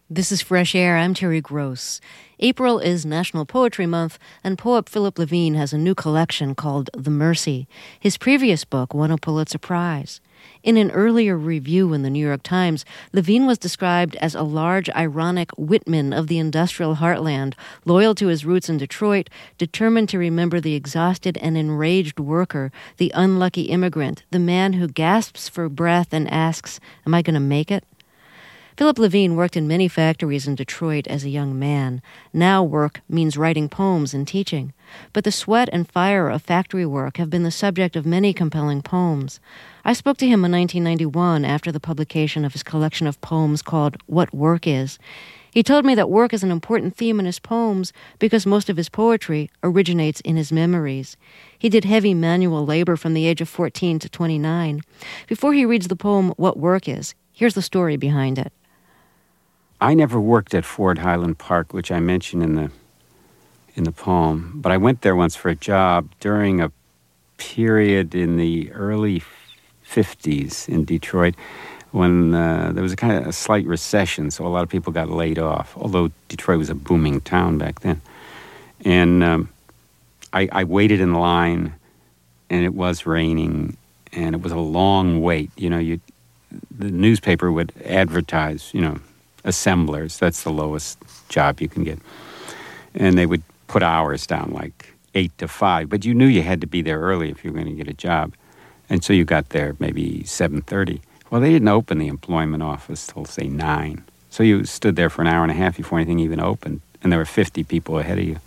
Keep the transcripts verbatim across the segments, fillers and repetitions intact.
This is Fresh Air. I'm Terry Gross. April is National Poetry Month, and poet Philip Levine has a new collection called The Mercy. His previous book won a Pulitzer Prize. In an earlier review in the New York Times, Levine was described as a large, ironic Whitman of the industrial heartland, loyal to his roots in Detroit, determined to remember the exhausted and enraged worker, the unlucky immigrant, the man who gasps for breath and asks, "Am I going to make it?" Philip Levine worked in many factories in Detroit as a young man. Now work means writing poems and teaching. But the sweat and fire of factory work have been the subject of many compelling poems. I spoke to him in nineteen ninety-one after the publication of his collection of poems called What Work Is. He told me that work is an important theme in his poems because most of his poetry originates in his memories. He did heavy manual labor from the age of fourteen to twenty-nine. Before he reads the poem What Work Is, here's the story behind it. I never worked at Ford Highland Park, which I mention in the in the poem, but I went there once for a job during a period in the early fifties in Detroit when uh, there was a kind of a slight recession, so a lot of people got laid off, although Detroit was a booming town back then. And um, I, I waited in line, and it was raining, and it was a long wait. You know, you the newspaper would advertise, you know, assemblers. That's the lowest job you can get. And they would put hours down, like eight to five. But you knew you had to be there early if you were going to get a job. And so you got there maybe seven thirty. Well, they didn't open the employment office till, say, nine. So you stood there for an hour and a half before anything even opened. And there were fifty people ahead of you.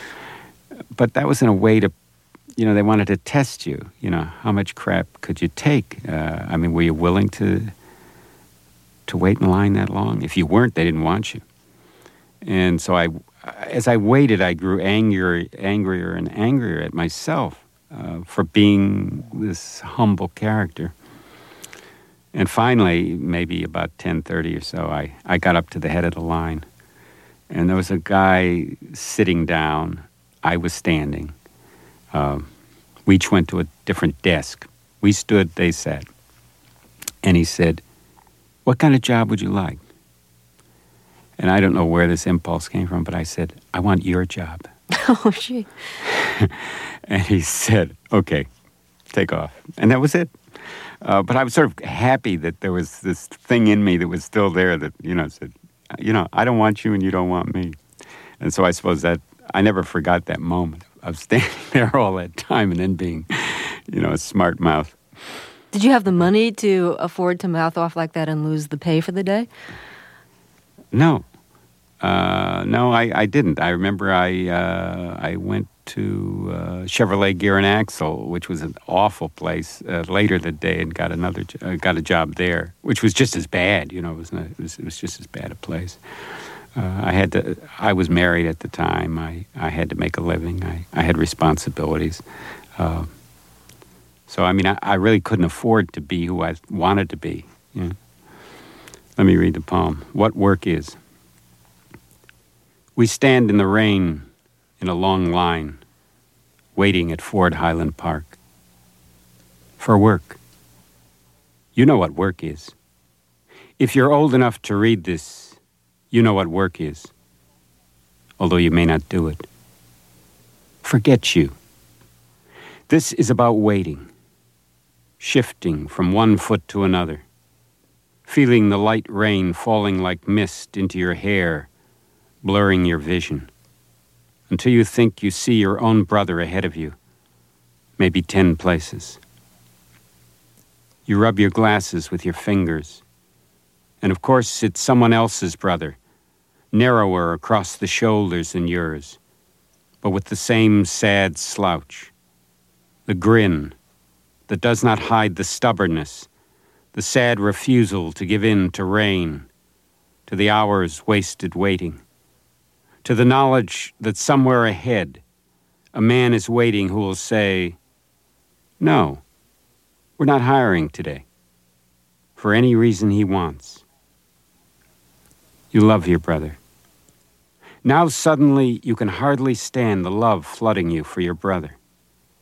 But that was in a way to, you know, they wanted to test you. You know, how much crap could you take? Uh, I mean, were you willing to... to wait in line that long? If you weren't, they didn't want you. And so I, as I waited, I grew angrier, angrier and angrier at myself uh, for being this humble character. And finally, maybe about ten thirty or so, I, I got up to the head of the line. And there was a guy sitting down. I was standing. Uh, we each went to a different desk. We stood, they sat. And he said, "What kind of job would you like?" And I don't know where this impulse came from, but I said, "I want your job." Oh, gee. And he said, "Okay, take off." And that was it. Uh, but I was sort of happy that there was this thing in me that was still there that, you know, said, you know, I don't want you and you don't want me. And so I suppose that I never forgot that moment of standing there all that time and then being, you know, a smart mouth. Did you have the money to afford to mouth off like that and lose the pay for the day? No. Uh, no, I, I didn't. I remember I uh, I went to uh, Chevrolet Gear and Axle, which was an awful place, uh, later that day, and got another uh, got a job there, which was just as bad. You know, it was not, it was, it was just as bad a place. Uh, I had to. I was married at the time. I, I had to make a living. I, I had responsibilities. Uh, so I mean, I, I really couldn't afford to be who I wanted to be. You know? Let me read the poem. What Work Is. We stand in the rain in a long line, waiting at Ford Highland Park. For work. You know what work is. If you're old enough to read this, you know what work is, although you may not do it. Forget you. This is about waiting, shifting from one foot to another, feeling the light rain falling like mist into your hair, blurring your vision, until you think you see your own brother ahead of you, maybe ten places. You rub your glasses with your fingers, and of course it's someone else's brother, narrower across the shoulders than yours, but with the same sad slouch, the grin that does not hide the stubbornness, the sad refusal to give in to rain, to the hours wasted waiting, to the knowledge that somewhere ahead, a man is waiting who will say, "No, we're not hiring today," for any reason he wants. You love your brother. Now suddenly you can hardly stand the love flooding you for your brother,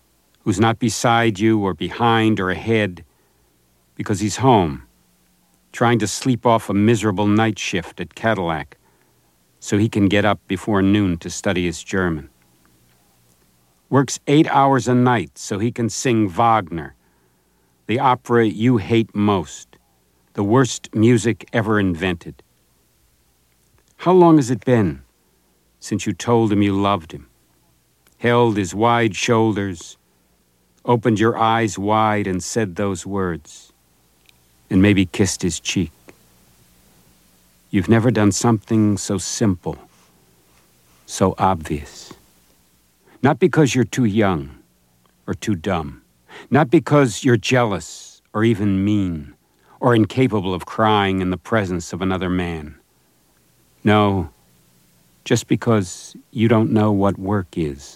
who's not beside you or behind or ahead, because he's home, trying to sleep off a miserable night shift at Cadillac so he can get up before noon to study his German. Works eight hours a night so he can sing Wagner, the opera you hate most, the worst music ever invented. How long has it been since you told him you loved him, held his wide shoulders, opened your eyes wide and said those words, and maybe kissed his cheek? You've never done something so simple, so obvious. Not because you're too young or too dumb, not because you're jealous or even mean or incapable of crying in the presence of another man. No, just because you don't know what work is.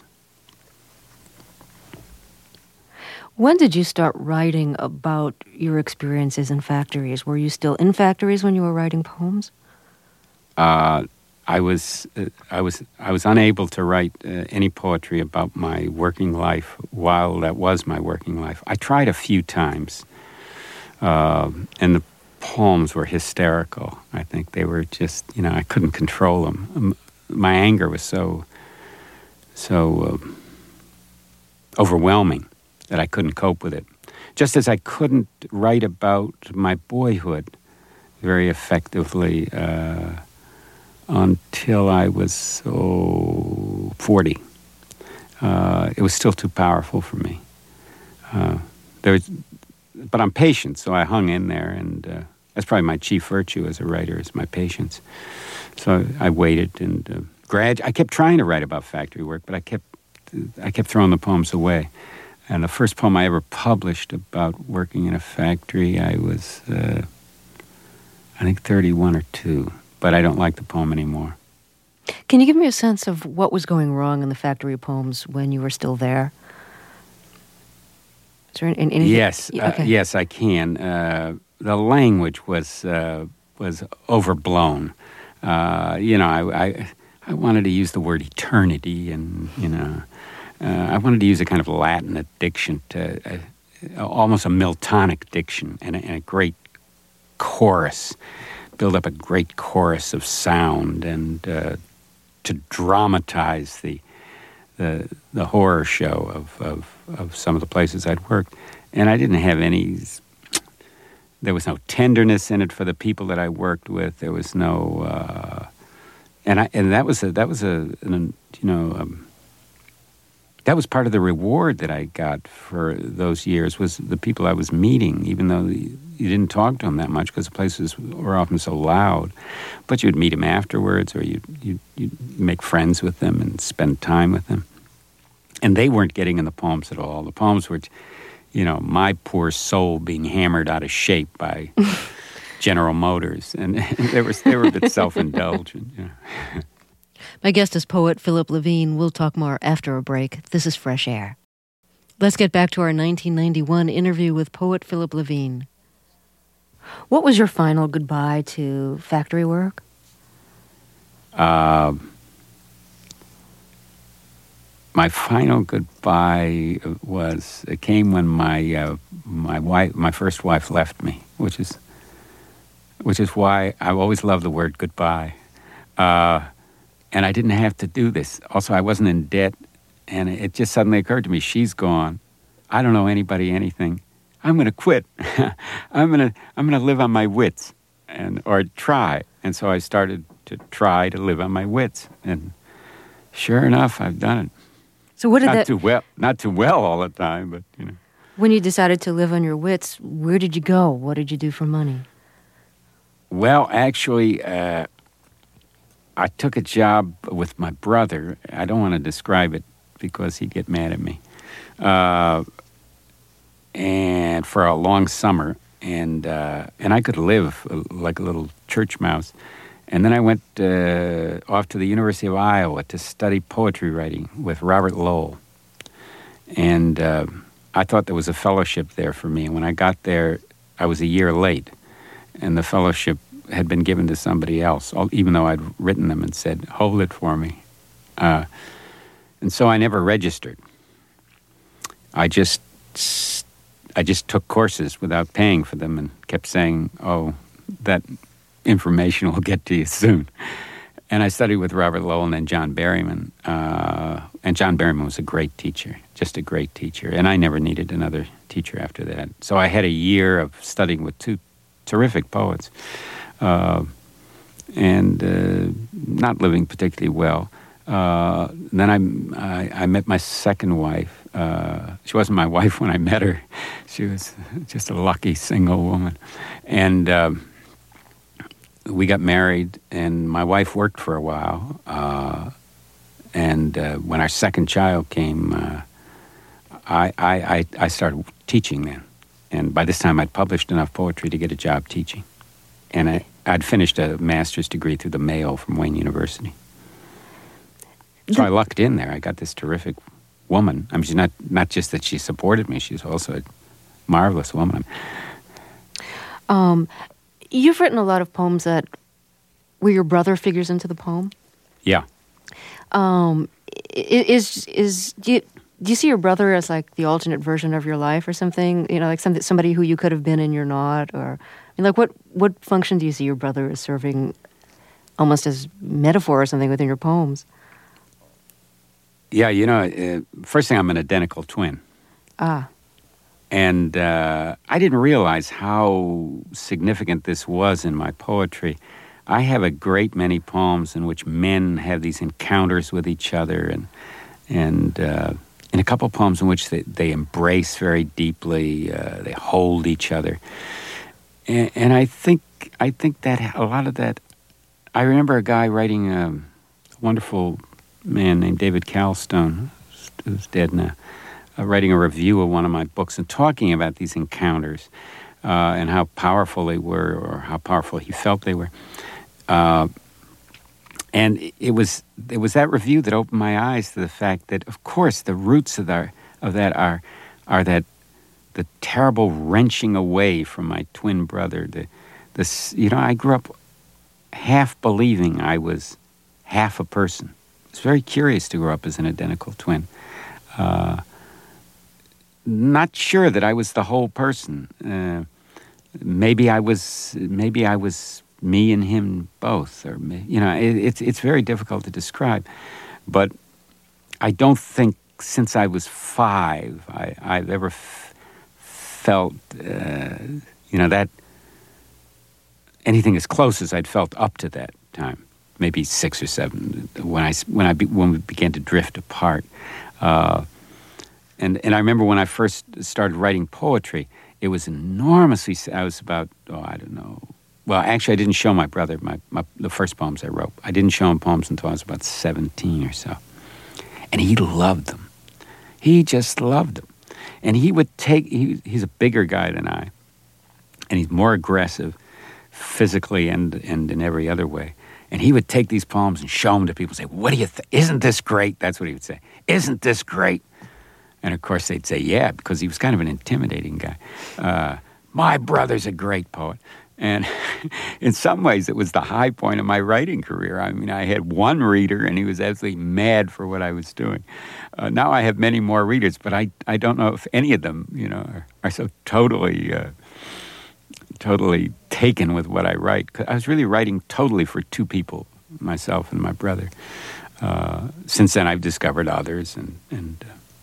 When did you start writing about your experiences in factories? Were you still in factories when you were writing poems? Uh, I was, uh, I was, I was unable to write uh, any poetry about my working life while that was my working life. I tried a few times, uh, and the poems were hysterical. I think they were just, you know, I couldn't control them. Um, my anger was so, so uh, overwhelming that I couldn't cope with it. Just as I couldn't write about my boyhood very effectively uh, until I was oh, forty. Uh, it was still too powerful for me. Uh, there was, but I'm patient, so I hung in there, and uh, that's probably my chief virtue as a writer, is my patience. So I waited and uh, grad. I kept trying to write about factory work, but I kept I kept throwing the poems away. And the first poem I ever published about working in a factory, I was, uh, I think, thirty-one or two. But I don't like the poem anymore. Can you give me a sense of what was going wrong in the factory poems when you were still there? Is there anything? Yes, okay. uh, yes, I can. Uh, the language was uh, was overblown. Uh, you know, I, I I wanted to use the word eternity, and you know, uh, I wanted to use a kind of Latin diction, to uh, almost a Miltonic diction, and a, and a great chorus. Build up a great chorus of sound, and uh, to dramatize the the the horror show of, of of some of the places I'd worked. And I didn't have any. There was no tenderness in it for the people that I worked with. There was no, uh, and I and that was a that was a an, you know. Um, That was part of the reward that I got for those years, was the people I was meeting, even though you didn't talk to them that much because the places were often so loud. But you'd meet them afterwards, or you'd, you'd, you'd make friends with them and spend time with them. And they weren't getting in the poems at all. The poems were, you know, my poor soul being hammered out of shape by General Motors. And they were, they were a bit self-indulgent, you know. My guest is poet Philip Levine. We'll talk more after a break. This is Fresh Air. Let's get back to our nineteen ninety-one interview with poet Philip Levine. What was your final goodbye to factory work? Uh, my final goodbye was it came when my uh, my wife, my first wife, left me, which is which is why I always love the word goodbye. Uh, And I didn't have to do this. Also, I wasn't in debt, and it just suddenly occurred to me, she's gone. I don't know anybody, anything. I'm going to quit. I'm going to I'm going to live on my wits, and or try. And so I started to try to live on my wits, and sure enough, I've done it. So what did not that? too well, not too well all the time, but you know. When you decided to live on your wits, where did you go? What did you do for money? Well, actually. Uh, I took a job with my brother. I don't want to describe it because he'd get mad at me. Uh, and for a long summer, and uh, and I could live like a little church mouse. And then I went uh, off to the University of Iowa to study poetry writing with Robert Lowell. And uh, I thought there was a fellowship there for me. And when I got there, I was a year late, and the fellowship had been given to somebody else, even though I'd written them and said, hold it for me. Uh, and so I never registered. I just I just took courses without paying for them and kept saying, oh, that information will get to you soon. And I studied with Robert Lowell and then John Berryman. Uh, and John Berryman was a great teacher, just a great teacher. And I never needed another teacher after that. So I had a year of studying with two terrific poets uh, and uh, not living particularly well. Uh, then I, I, I met my second wife. Uh, she wasn't my wife when I met her. She was just a lucky single woman. And um, we got married, and my wife worked for a while. Uh, and uh, when our second child came, uh, I, I, I started teaching then. And by this time, I'd published enough poetry to get a job teaching. And I, I'd finished a master's degree through the Mayo from Wayne University. So I lucked in there. I got this terrific woman. I mean, she's not, not just that she supported me, she's also a marvelous woman. Um, you've written a lot of poems that where your brother figures into the poem. Yeah. Um, is is do you, do you see your brother as like the alternate version of your life or something? You know, like something somebody who you could have been and you're not, or I mean, like what what function do you see your brother as serving, almost as metaphor or something within your poems? Yeah, you know, uh, first thing, I'm an identical twin. Ah. And uh, I didn't realize how significant this was in my poetry. I have a great many poems in which men have these encounters with each other, and and uh, in a couple of poems in which they, they embrace very deeply, uh, they hold each other. And, and I think I think that a lot of that, I remember a guy writing a wonderful man named David Calstone, who's dead now, uh, writing a review of one of my books and talking about these encounters uh, and how powerful they were, or how powerful he felt they were. Uh, and it was it was that review that opened my eyes to the fact that, of course, the roots of that of that are are that the terrible wrenching away from my twin brother. The this you know I grew up half believing I was half a person. It's very curious to grow up as an identical twin. Uh, not sure that I was the whole person. Uh, maybe I was. Maybe I was me and him both. Or you know, it, it's it's very difficult to describe. But I don't think since I was five I, I've ever f- felt uh, you know that anything as close as I'd felt up to that time. Maybe six or seven, when I when I be, when we began to drift apart, uh, and and I remember when I first started writing poetry, it was enormously. I was about oh I don't know. Well, actually, I didn't show my brother my, my the first poems I wrote. I didn't show him poems until I was about seventeen or so, and he loved them. He just loved them, and he would take. He, he's a bigger guy than I, and he's more aggressive, physically and and in every other way. And he would take these poems and show them to people and say, what do you think? Isn't this great? That's what he would say. Isn't this great? And, of course, they'd say, yeah, because he was kind of an intimidating guy. Uh, my brother's a great poet. And in some ways, it was the high point of my writing career. I mean, I had one reader, and he was absolutely mad for what I was doing. Uh, now I have many more readers, but I, I don't know if any of them, you know, are, are so totally... Uh, totally taken with what I write. I was really writing totally for two people, myself and my brother. Uh, since then, I've discovered others, and and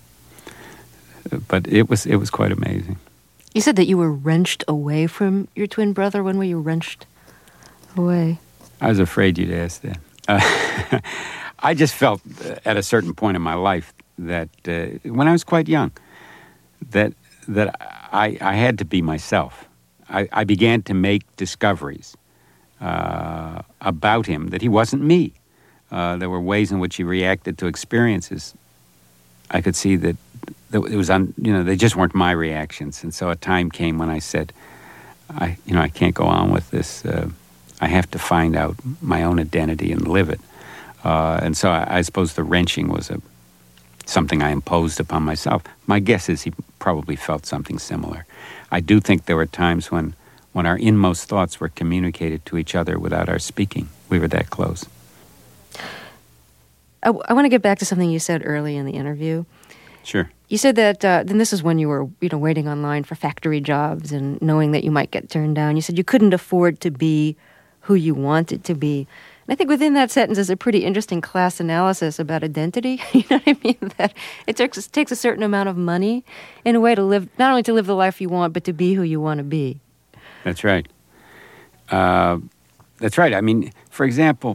uh, but it was it was quite amazing. You said that you were wrenched away from your twin brother. When were you wrenched away? I was afraid you'd ask that. Uh, I just felt at a certain point in my life that uh, when I was quite young, that that I I had to be myself. I, I began to make discoveries uh, about him that he wasn't me. Uh, there were ways in which he reacted to experiences. I could see that, that it was, un, you know, they just weren't my reactions. And so a time came when I said, I, you know, I can't go on with this. Uh, I have to find out my own identity and live it. Uh, and so I, I suppose the wrenching was a something I imposed upon myself. My guess is he probably felt something similar. I do think there were times when, when our inmost thoughts were communicated to each other without our speaking. We were that close. I, I want to get back to something you said early in the interview. Sure. You said that, uh, then this is when you were, you know, waiting online for factory jobs and knowing that you might get turned down. You said you couldn't afford to be who you wanted to be. And I think within that sentence is a pretty interesting class analysis about identity. You know what I mean? That it takes, takes a certain amount of money in a way to live, not only to live the life you want, but to be who you want to be. That's right. Uh, that's right. I mean, for example,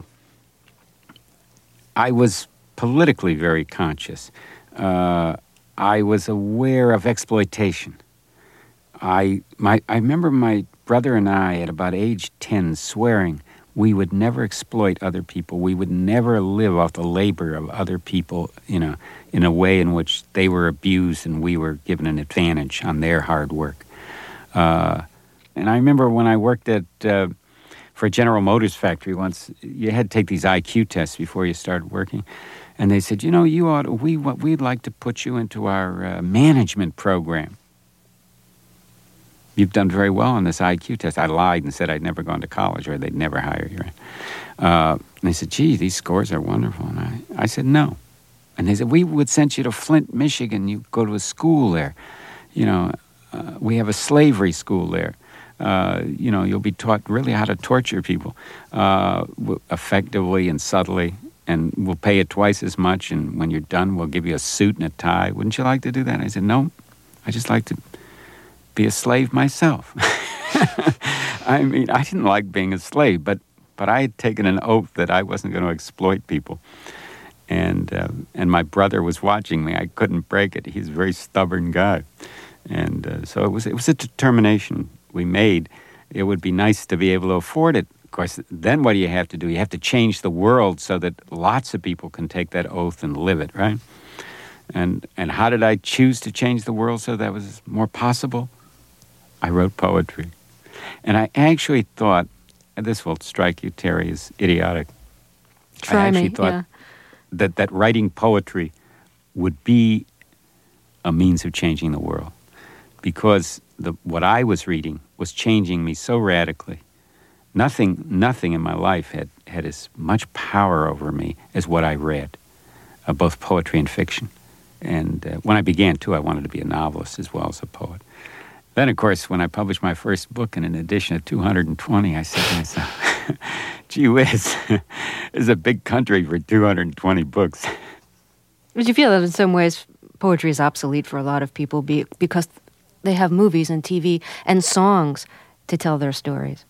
I was politically very conscious. Uh, I was aware of exploitation. I my I remember my brother and I at about age ten swearing we would never exploit other people. We would never live off the labor of other people, you know, in a way in which they were abused and we were given an advantage on their hard work. Uh, and I remember when I worked at uh, for a General Motors factory once, you had to take these I Q tests before you started working. And they said, you know, you ought to, we, we'd like to put you into our uh, management program. You've done very well on this I Q test. I lied and said I'd never gone to college or they'd never hire you. Uh, and they said, gee, these scores are wonderful. And I, I said, no. And they said, we would send you to Flint, Michigan. You go to a school there. You know, uh, we have a slavery school there. Uh, you know, you'll be taught really how to torture people uh, effectively and subtly. And we'll pay it twice as much, and when you're done, we'll give you a suit and a tie. Wouldn't you like to do that? And I said, no, I just like to be a slave myself. I mean, I didn't like being a slave, but, but I had taken an oath that I wasn't going to exploit people. And uh, and my brother was watching me. I couldn't break it. He's a very stubborn guy. And uh, so it was, it was a determination we made. It would be nice to be able to afford it. Of course, then what do you have to do? You have to change the world so that lots of people can take that oath and live it, right? And and how did I choose to change the world so that was more possible? I wrote poetry. And I actually thought, and this will strike you, Terry, as idiotic. Try I actually me, thought yeah. that, that writing poetry would be a means of changing the world. Because the, what I was reading was changing me so radically. Nothing, nothing in my life had, had as much power over me as what I read, uh, both poetry and fiction. And uh, when I began, too, I wanted to be a novelist as well as a poet. Then, of course, when I published my first book in an edition of two hundred twenty, I said to myself, gee whiz, this is a big country for two hundred twenty books. But you feel that in some ways poetry is obsolete for a lot of people be, because they have movies and T V and songs to tell their stories.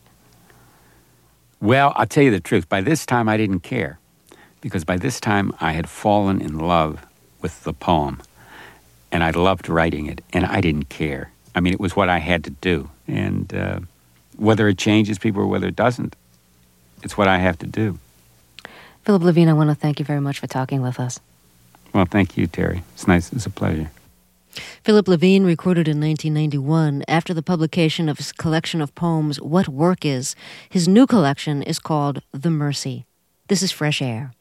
Well, I'll tell you the truth. By this time, I didn't care. Because by this time, I had fallen in love with the poem. And I loved writing it. And I didn't care. I mean, it was what I had to do. And uh, whether it changes people or whether it doesn't, it's what I have to do. Philip Levine, I want to thank you very much for talking with us. Well, thank you, Terry. It's nice. It's a pleasure. Philip Levine recorded in nineteen ninety-one after the publication of his collection of poems, What Work Is. His new collection is called The Mercy. This is Fresh Air.